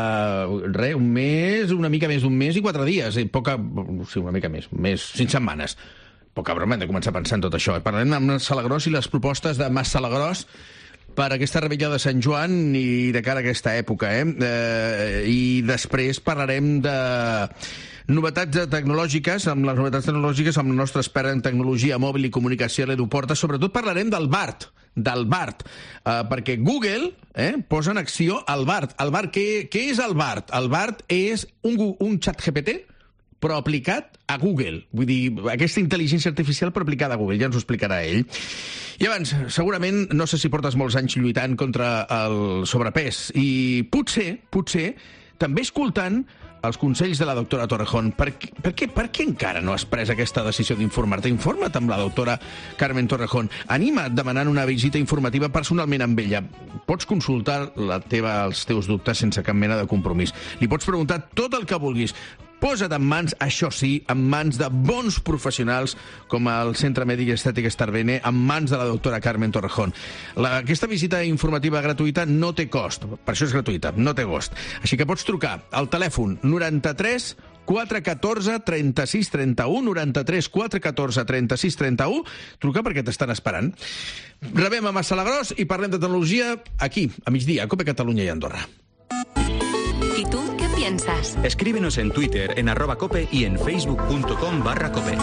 un mes, una mica més d'un mes i 4 dies, una mica més, 5 setmanes. Poca broma, hem de començar a pensar en tot això. Parlem amb Massalagrós i les propostes de Massalagrós per aquesta revetlla de Sant Joan i de cara a aquesta època, i després parlarem de novetats tecnològiques, amb les novetats tecnològiques, amb el nostre expert en tecnologia mòbil i comunicació, l'Edu Porta. Sobretot parlarem del BART, perquè Google posa en acció el BART. El BART, què és el BART? El BART és un xat GPT, però aplicat a Google. Vull dir, aquesta intel·ligència artificial però aplicada a Google, ja ens ho explicarà ell. I abans, segurament, no sé si portes molts anys lluitant contra el sobrepès, i potser, també escoltant els consells de la doctora Torrejón. Per què encara no has pres aquesta decisió d'informar-te? Informa't amb la doctora Carmen Torrejón. Anima't demanant una visita informativa personalment amb ella. Pots consultar els teus dubtes sense cap mena de compromís. Li pots preguntar tot el que vulguis. Posa't en mans, això sí, en mans de bons professionals com el Centre Mèdic i Estètic Starbene, en mans de la doctora Carmen Torrejón. Aquesta visita informativa gratuïta no té cost, per això és gratuïta, no té cost. Així que pots trucar al telèfon 93 414 36 31, 93 414 36 31, truca perquè t'estan esperant. Rebem a Massalagrós i parlem de tecnologia aquí, a migdia, a Cope Catalunya i Andorra. ¿Y tú qué piensas? Escríbenos en Twitter, en @cope y en facebook.com/cope.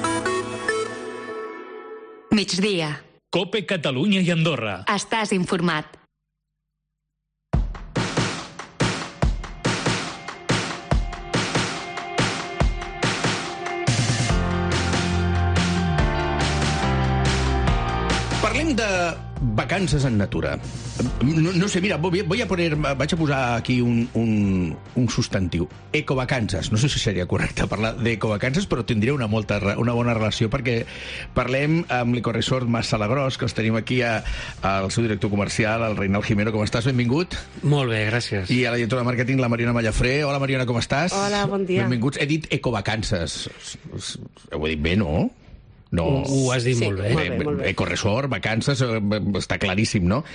Migdia. Cope Catalunya i Andorra. Estàs informat. Parlem de vacances en natura. No sé, mira, vaig a posar aquí un substantiu. Ecovacances. No sé si seria correcte parlar d'ecovacances, però tindria una bona relació, perquè parlem amb l'Ecoresort Massalagrós, que els tenim aquí al seu director comercial, el Reinald Jimeno. Com estàs? Benvingut. Molt bé, gràcies. I a la directora de màrqueting, la Mariona Mallafré. Hola, Mariona, com estàs? Hola, bon dia. Benvinguts. He dit ecovacances. Ho he dit bé, no? No. Ho has dit molt bé. Molt bé. Ecoresort, vacances, està claríssim, no?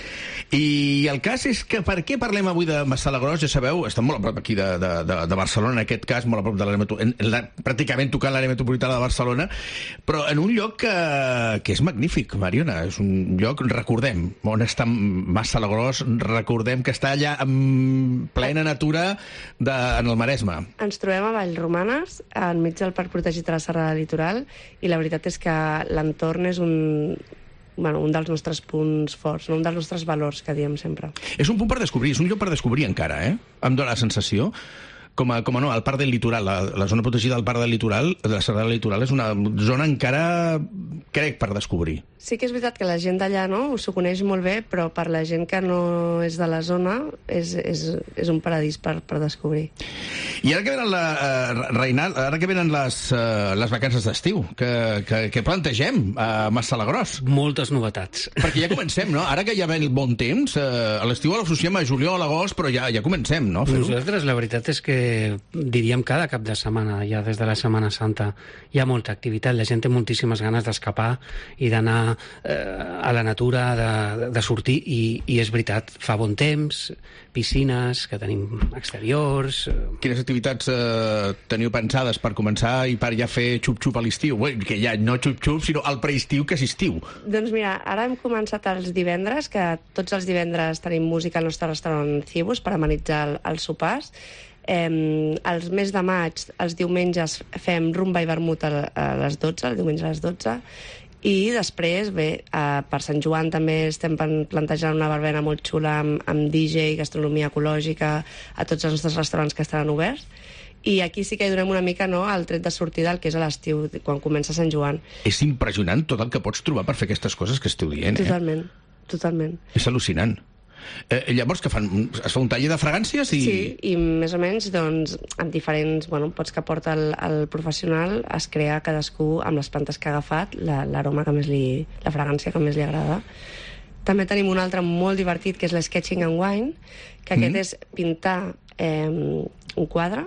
I el cas és que per què parlem avui de Massalagrós? Ja sabeu, estem molt a prop aquí de Barcelona, en aquest cas, molt a prop de l'àrea pràcticament tocant l'àrea metropolitana de Barcelona, però en un lloc que és magnífic, Mariona. És un lloc, recordem, on està Massalagrós, recordem que està allà en plena natura en el Maresme. Ens trobem a Vallromanes, enmig del Parc Protegit de la Serrada Litoral, i la veritat és que l'entorn és un dels nostres punts forts, un dels nostres valors, que diem sempre. És un punt per descobrir, és un lloc per descobrir encara, Em dóna la sensació. Com a no, el Parc del Litoral, la zona protegida del Parc del Litoral, de la Serrada Litoral, és una zona encara, crec, per descobrir. Sí que és veritat que la gent d'allà s'ho coneix molt bé, però per la gent que no és de la zona és un paradís per descobrir. I ara que venen, Reinald, ara que venen les vacances d'estiu, que plantegem a Massalagrós? Moltes novetats. Perquè ja comencem, no? Ara que ja ve el bon temps, a l'estiu l'associem a juliol, agost, però ja comencem, no? Nosaltres, la veritat és que diríem cada cap de setmana, ja des de la Setmana Santa, hi ha molta activitat, la gent té moltíssimes ganes d'escapar i d'anar a la natura, de sortir, i és veritat, fa bon temps, piscines, que tenim exteriors... Quines activitats teniu pensades per començar i per ja fer xup-xup a l'estiu? Que ja no xup-xup, sinó el preestiu, que és estiu. Doncs mira, ara hem començat els divendres, que tots els divendres tenim música al nostre restaurant Cibus per amenitzar els sopars. Els mes de maig, els diumenges, fem rumba i vermut a les 12, el diumenge a les 12, i després, per Sant Joan també estem plantejant una verbena molt xula amb DJ, gastronomia ecològica, a tots els nostres restaurants que estaran oberts. I aquí sí que hi donem una mica el tret de sortida, el que és a l'estiu, quan comença Sant Joan. És impressionant tot el que pots trobar per fer aquestes coses que esteu dient, Totalment. És al·lucinant. Llavors, que es fa un taller de fragàncies? Sí, i més o menys amb diferents pots que porta el professional, es crea cadascú amb les plantes que ha agafat l'aroma que més la fragància que més li agrada. També tenim un altre molt divertit, que és l'Sketching and Wine, que aquest és pintar un quadre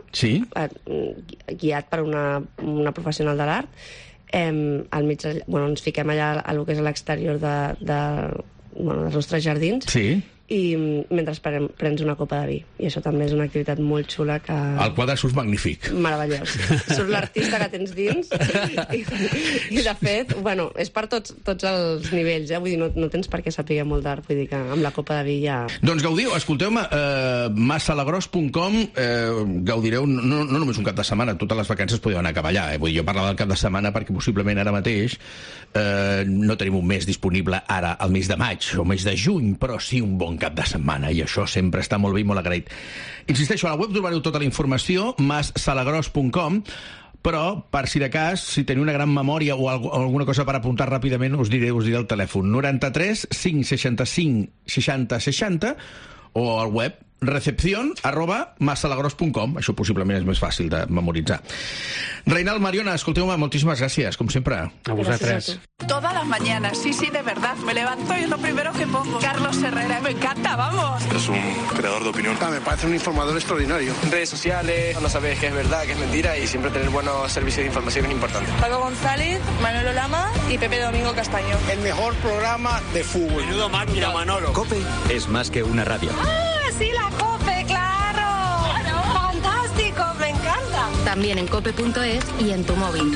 guiat per una professional de l'art. Al mig, ens fiquem allà a lo que és l'exterior dels nostres jardins, i mentre prens una copa de vi. I això també és una activitat molt xula que... El quadre surt magnífic. Meravellós. Surt l'artista que tens dins i de fet, bueno, és per tots els nivells, vull dir, no tens per què saber molt d'art, vull dir que amb la copa de vi ja... Doncs gaudiu, escolteu-me, massalagross.com, gaudireu no només un cap de setmana, totes les vacances podeu anar cap allà, vull dir, jo parlava del cap de setmana perquè possiblement ara mateix no tenim un mes disponible ara al mes de maig o mes de juny, però sí un bon cap de setmana, i això sempre està molt bé i molt agraït. Insisteixo, a la web trobareu tota la informació, massalagross.com, però, per si de cas, si teniu una gran memòria o alguna cosa per apuntar ràpidament, us diré el telèfon 93 565 60 60 o al web recepcion@massalagross.com. Això possiblement és més fàcil de memoritzar. Reinald, Mariona, escolteu-me, moltíssimas gracias, como siempre. A vosotras. Todas las mañanas, sí, de verdad. Me levanto y es lo primero que pongo. Carlos Herrera, me encanta, vamos. Es un creador de opinión. Me parece un informador extraordinario. Redes sociales, no sabes qué es verdad, qué es mentira y siempre tener buenos servicios de información es importante. Paco González, Manolo Lama y Pepe Domingo Castaño. El mejor programa de fútbol. Menudo máquina, Manolo. COPE es más que una radio. Sí, la COPE, claro. Fantástico, me encanta. También en cope.es y en tu móvil.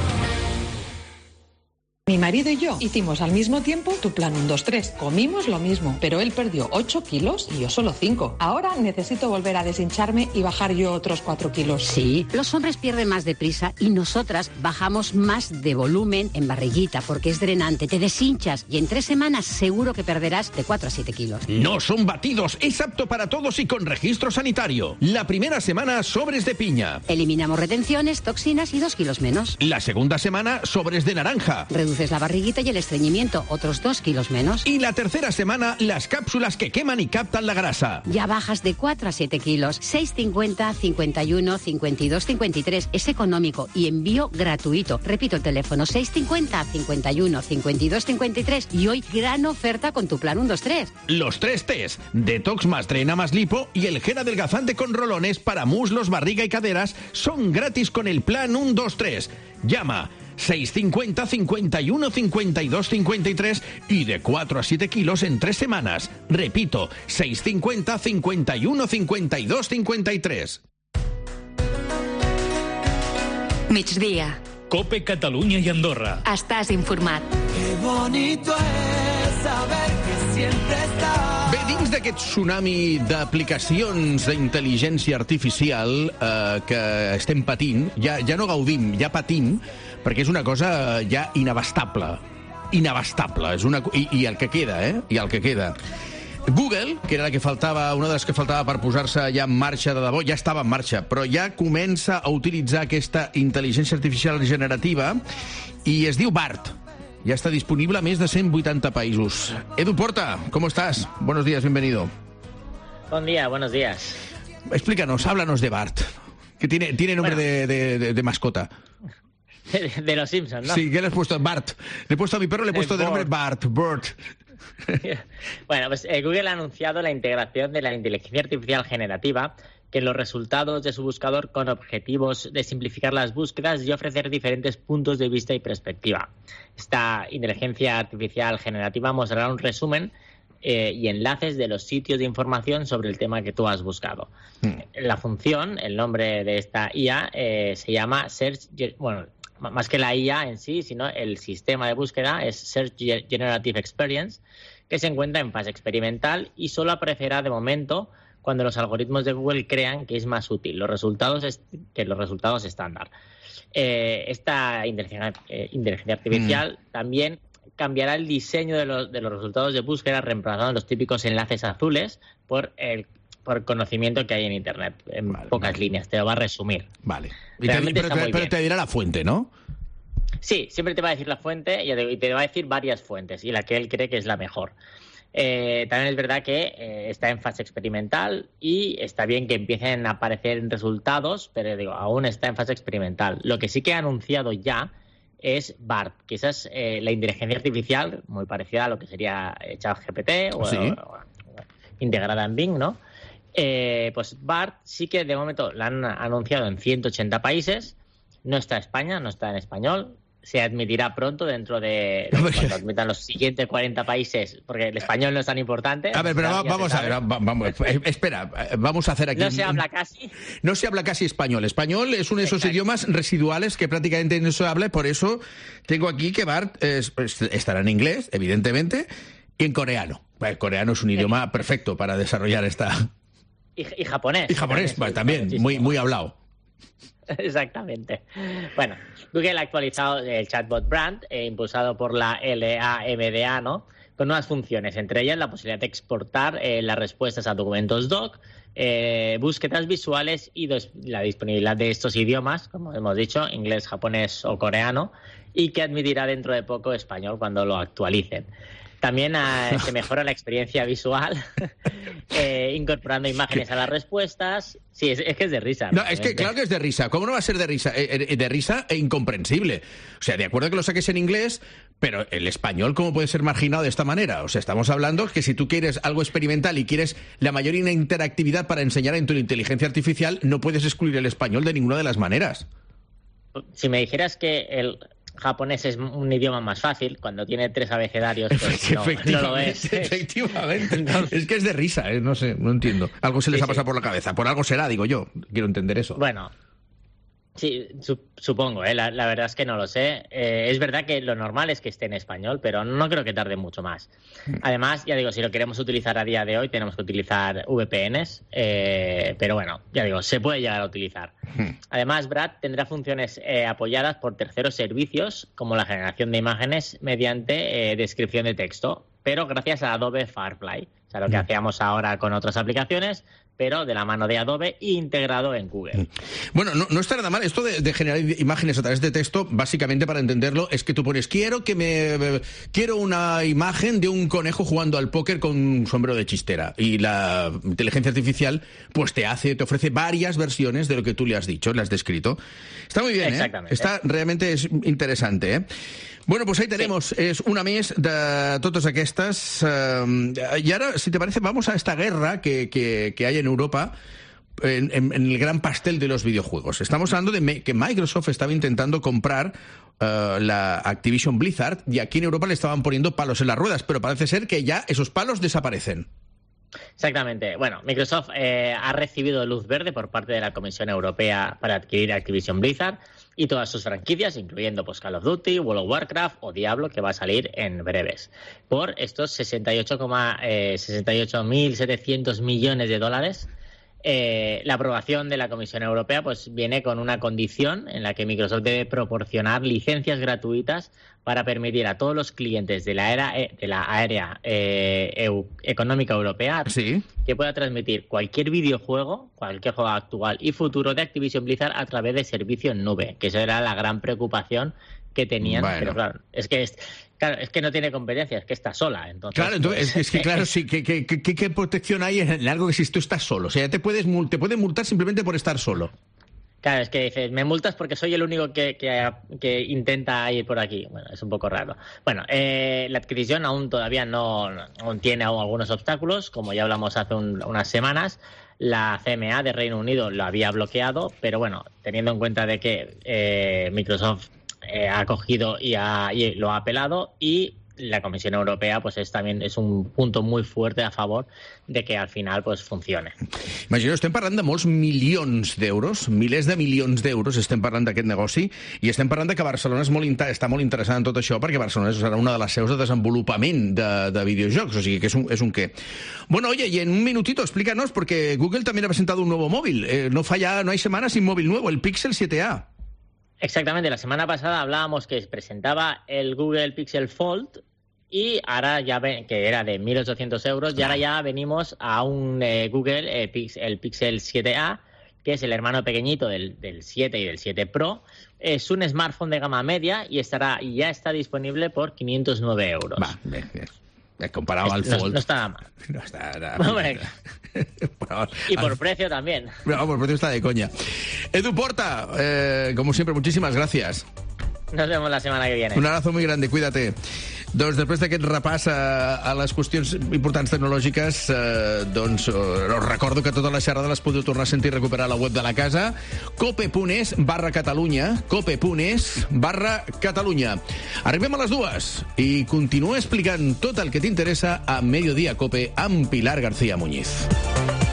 Mi marido y yo hicimos al mismo tiempo tu plan 1-2-3. Comimos lo mismo, pero él perdió 8 kilos y yo solo 5. Ahora necesito volver a deshincharme y bajar yo otros 4 kilos. Sí, los hombres pierden más deprisa y nosotras bajamos más de volumen en barriguita porque es drenante, te deshinchas y en 3 semanas seguro que perderás de 4 a 7 kilos. No son batidos, es apto para todos y con registro sanitario. La primera semana, sobres de piña. Eliminamos retenciones, toxinas y 2 kilos menos. La segunda semana, sobres de naranja. Reduces la barriguita y el estreñimiento, otros 2 kilos menos. Y la tercera semana, las cápsulas que queman y captan la grasa. Ya bajas de 4 a 7 kilos. 6,50, 51, 52, 53. Es económico y envío gratuito. Repito el teléfono, 6,50, 51, 52, 53. Y hoy gran oferta con tu plan 1-2-3. Los 3 T's, detox más drena más lipo y el gel adelgazante con rolones para muslos, barriga y caderas son gratis con el plan 1-2-3. Llama 650 51 52 53 y de 4 a 7 kilos en 3 semanas. Repito, 650 51 52 53. Migdia. COPE Catalunya i Andorra. Estàs informat. Qué bonito es saber que siempre estás. Bé, dins d'aquest tsunami d'aplicacions d'intel·ligència artificial que estem patint, ja no gaudim, ja patim, perquè és una cosa ja inabastable. Inabastable. I el que queda, I el que queda. Google, que era la que faltava, una de les que faltava per posar-se ja en marxa de debò, ja estava en marxa, però ja comença a utilitzar aquesta intel·ligència artificial generativa i es diu BART. Ya está disponible a més de 180 països. Edu Porta, ¿cómo estás? Buenos días, bienvenido. Buen día, buenos días. Explícanos, háblanos de BART, que tiene nombre de mascota. De los Simpsons, ¿no? Sí, ¿qué le has puesto? Bart. Le he puesto a mi perro, le he puesto de nombre Bart. Bueno, pues Google ha anunciado la integración de la inteligencia artificial generativa que los resultados de su buscador con objetivos de simplificar las búsquedas y ofrecer diferentes puntos de vista y perspectiva. Esta inteligencia artificial generativa mostrará un resumen y enlaces de los sitios de información sobre el tema que tú has buscado. La función, el nombre de esta IA, se llama Search... Bueno, más que la IA en sí, sino el sistema de búsqueda es Search Generative Experience, que se encuentra en fase experimental y solo aparecerá de momento cuando los algoritmos de Google crean que es más útil los resultados estándar. Esta inteligencia artificial también cambiará el diseño de los resultados de búsqueda, reemplazando los típicos enlaces azules por conocimiento que hay en Internet, en pocas líneas. Te lo va a resumir. Vale. Pero te dirá la fuente, ¿no? Sí, siempre te va a decir la fuente y te va a decir varias fuentes y la que él cree que es la mejor. También es verdad que está en fase experimental y está bien que empiecen a aparecer resultados, pero aún está en fase experimental. Lo que sí que ha anunciado ya es BART, que esa es la inteligencia artificial muy parecida a lo que sería ChatGPT o integrada en Bing, ¿no? Pues BART sí que de momento la han anunciado en 180 países. No está en España, no está en español. se admitirá pronto dentro de cuando admitan los siguientes 40 países, porque el español no es tan importante. A ver, pero vamos a ver, espera, vamos a hacer aquí... No se habla casi. No se habla casi español. Español es uno de esos idiomas residuales que prácticamente no se habla, y por eso tengo aquí que Bart estará en inglés, evidentemente, y en coreano. El coreano es un idioma perfecto para desarrollar esta... Y japonés. Y japonés, también muy hablado. Exactamente. Bueno, Google ha actualizado el chatbot Brand, impulsado por la LAMDA, ¿no? Con nuevas funciones, entre ellas la posibilidad de exportar las respuestas a documentos doc, búsquedas visuales y la disponibilidad de estos idiomas, como hemos dicho, inglés, japonés o coreano, y que admitirá dentro de poco español cuando lo actualicen. También se mejora la experiencia visual, incorporando imágenes a las respuestas. Sí, es que es de risa. No, es que claro que es de risa. ¿Cómo no va a ser de risa? De risa e incomprensible. O sea, de acuerdo que lo saques en inglés, pero el español, ¿cómo puede ser marginado de esta manera? O sea, estamos hablando que si tú quieres algo experimental y quieres la mayor interactividad para enseñar en tu inteligencia artificial, no puedes excluir el español de ninguna de las maneras. Si me dijeras que el japonés es un idioma más fácil, cuando tiene 3 abecedarios, pues no lo es. Efectivamente. Es que es de risa, no sé, no entiendo. Algo se les ha pasado por la cabeza. Por algo será, digo yo. Quiero entender eso. Bueno, sí, supongo, la verdad es que no lo sé. Es verdad que lo normal es que esté en español, pero no creo que tarde mucho más. Además, ya digo, si lo queremos utilizar a día de hoy, tenemos que utilizar VPNs, pero bueno, ya digo, se puede llegar a utilizar. Además, Brad tendrá funciones apoyadas por terceros servicios, como la generación de imágenes mediante descripción de texto, pero gracias a Adobe Firefly. O sea, lo que hacíamos ahora con otras aplicaciones, pero de la mano de Adobe e integrado en Google. Bueno, no está nada mal. Esto de generar imágenes a través de texto, básicamente para entenderlo, es que tú pones, quiero una imagen de un conejo jugando al póker con un sombrero de chistera. Y la inteligencia artificial pues te ofrece varias versiones de lo que tú le has dicho, le has descrito. Está muy bien, Exactamente. Está realmente es interesante, Bueno, pues ahí tenemos, és una més de totes aquestes. I ara, si te parece, vamos a esta guerra que hay en Europa en el gran pastel de los videojuegos. Estamos hablando de que Microsoft estaba intentando comprar la Activision Blizzard y aquí en Europa le estaban poniendo palos en las ruedas, pero parece ser que ya esos palos desaparecen. Exactamente. Bueno, Microsoft ha recibido luz verde por parte de la Comisión Europea para adquirir Activision Blizzard y todas sus franquicias, incluyendo pues, Call of Duty, World of Warcraft o Diablo, que va a salir en breves, por estos 68.700 millones de dólares. La aprobación de la Comisión Europea pues viene con una condición en la que Microsoft debe proporcionar licencias gratuitas para permitir a todos los clientes de la área económica europea que pueda transmitir cualquier videojuego, cualquier juego actual y futuro de Activision Blizzard a través de servicio en nube, que esa era la gran preocupación que tenían. Bueno. Pero claro, es que no tiene competencia, es que está sola. Entonces, claro, entonces, es que claro, sí, ¿qué protección hay en algo que si tú estás solo? O sea, te pueden multar simplemente por estar solo. Claro, es que dices, me multas porque soy el único que intenta ir por aquí. Bueno, es un poco raro. Bueno, la adquisición aún todavía no tiene algunos obstáculos, como ya hablamos hace unas semanas. La CMA de Reino Unido lo había bloqueado, pero bueno, teniendo en cuenta de que Microsoft ha cogido y lo ha apelado, y la Comisión Europea pues también es un punto muy fuerte a favor de que al final pues funcione. Imagino, estem parlant de molts milions d'euros, milers de milions d'euros estem parlant d'aquest negoci, i estem parlant de que Barcelona està molt interessada en tot això, perquè Barcelona serà una de les seus de desenvolupament de videojocs, o sigui que és un qué. Bueno, oye, y en un minutito explícanos, porque Google también ha presentado un nuevo móvil, no hay semanas sin móvil nuevo, el Pixel 7a. Exactamente, la semana pasada hablábamos que presentaba el Google Pixel Fold y ahora ya que era de 1.800 euros y ahora ya venimos a un Google el Pixel 7a, que es el hermano pequeñito del 7 y del 7 Pro. Es un smartphone de gama media y ya está disponible por 509 euros. Va, bien. Comparado al Fold. No está nada mal. No está nada mal. Y por precio también. No, por precio está de coña. Edu Porta, como siempre, muchísimas gracias. Nos vemos la semana que viene. Un abrazo muy grande, cuídate. Doncs després d'aquest repàs a les qüestions importants tecnològiques, us recordo que totes les xerrades les podeu tornar a sentir i recuperar a la web de la casa, cope.es/Catalunya, cope.es/Catalunya. Arribem a les 2 i continuo explicant tot el que t'interessa a Mediodía Cope amb Pilar García Muñiz.